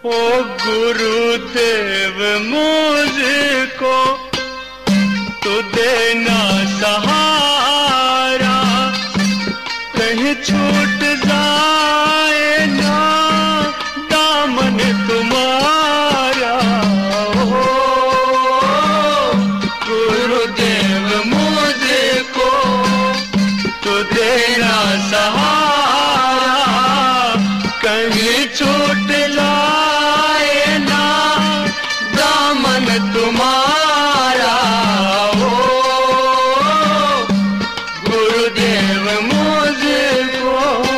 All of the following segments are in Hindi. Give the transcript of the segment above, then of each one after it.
ओ गुरुदेव मुझको तू देना सहारा, कहीं छूट जाए ना दामन तुम्हारा। ओ गुरुदेव मुझको तू देना सहारा, कहीं छूट जाए ना दामन तुम्हारा। ओ गुरुदेव मुझको।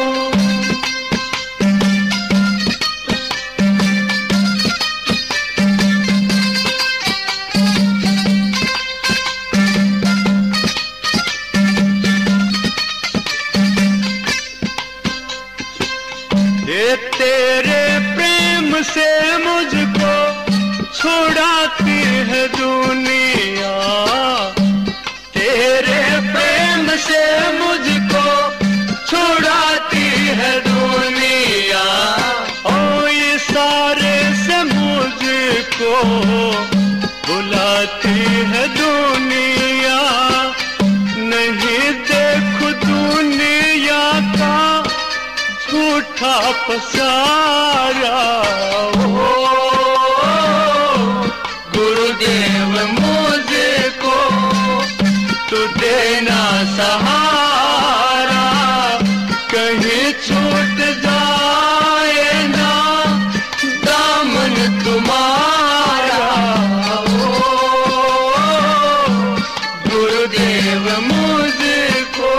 ये तेरे प्रेम से मुझको छुड़ाती है दुनिया, तेरे प्रेम से मुझको छुड़ाती है दुनिया। ओ इशारे से मुझको बुलाती है दुनिया, नहीं देखो दुनिया का झूठा पसारा। ओ गुरुदेव मुझको तू देना सहारा, कहीं छूट जाए ना दामन तुम्हारा। ओ गुरुदेव मुझको।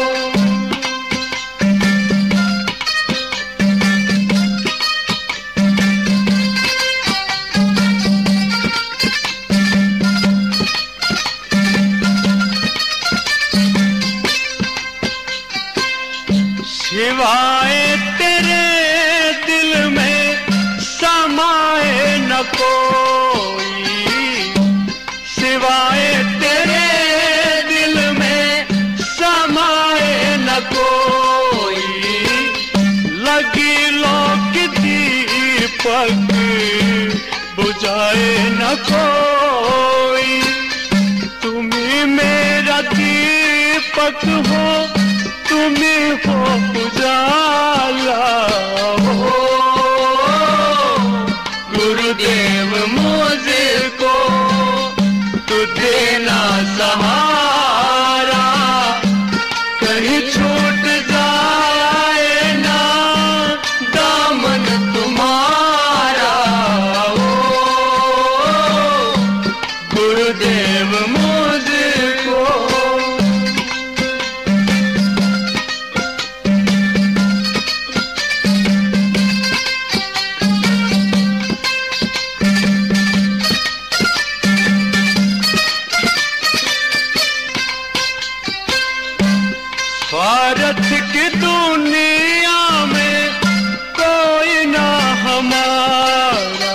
सिवाय तेरे दिल में समाए न कोई, सिवाय तेरे दिल में समाए न कोई। लगी लो की दीपक बुझाए न कोई, तुम्ही मेरा दीपक हो, तुम्ही हो उजाला। ओ गुरुदेव मुझको तू देना सहारा, कहीं छूट जाए ना दामन तुम्हारा। ओ गुरुदेव मुझको। स्वार्थ की दुनिया में कोई ना हमारा,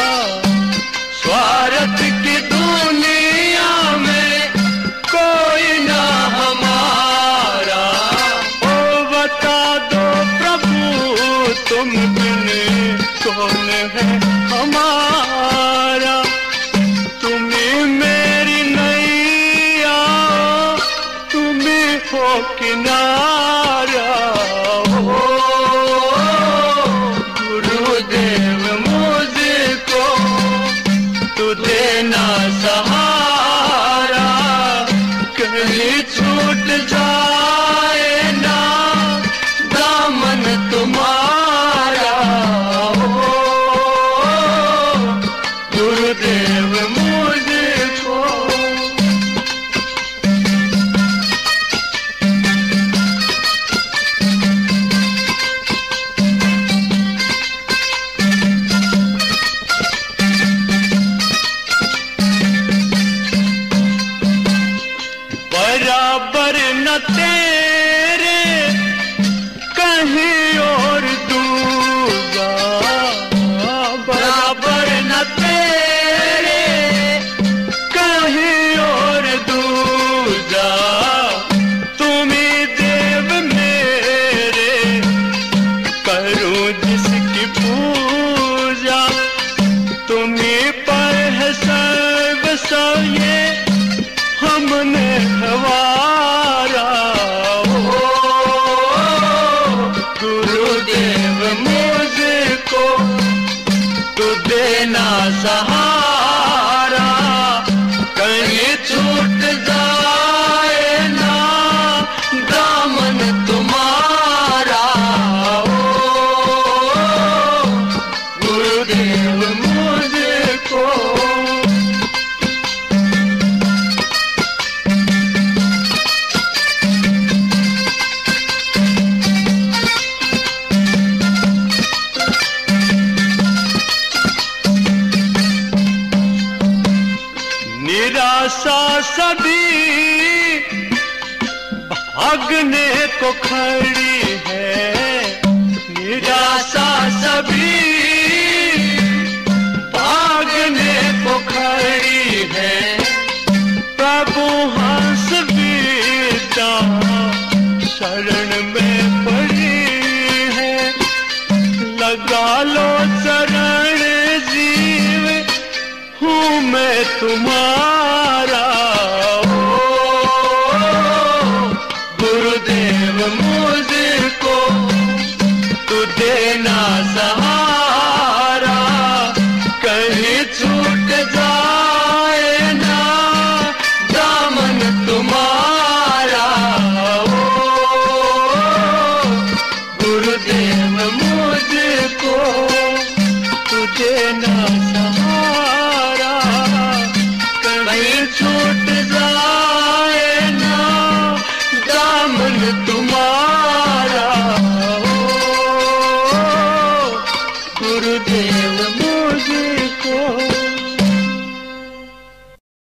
स्वार्थ की दुनिया में कोई ना हमारा। ओ बता दो प्रभु तुम बिन कौन है हमारा, तुम्ही मेरी नैया, तुम्ही हो किनारा। ओ गुरुदेव मुझको तू देना सहारा, कहीं छूट जाए ना दामन तुम्हारा। ओ ये हमने हवारा। ओ गुरुदेव मुझको तू देना सहारा, कहीं छूट जाए ना दामन तुम्हारा। ओ गुरुदेव मुझको। निराशा सभी भागने को खड़ी है, निराशा सभी भागने को खड़ी है। प्रभु हंस बीता शरण में पड़ी है, लगा लो शरण जीव हूँ मैं तुम्हारा। ओ गुरुदेव मुझको तू देना सहारा, कहीं छूट जाए ना दामन तुम्हारा। ओ गुरुदेव मुझको तू देना सहारा, कहीं छूट जाए ना दामन तुम्हारा। ओ गुरुदेव